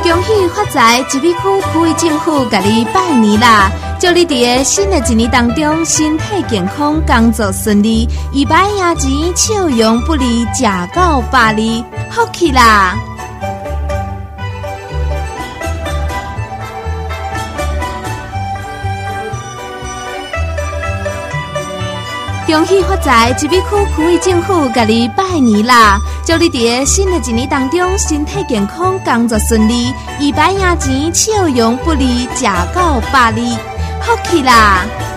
恭喜发财！一美区区域政府甲你拜年啦！祝你伫新的一年当中身体健康，工作顺利，一摆赢钱，笑容不离，食到百里，福气啦！恭喜发财！一美区区域政府甲你拜年啦！祝你伫新的一年当中身体健康，工作顺利，一摆赢钱，笑容不离，食到百里，福气啦！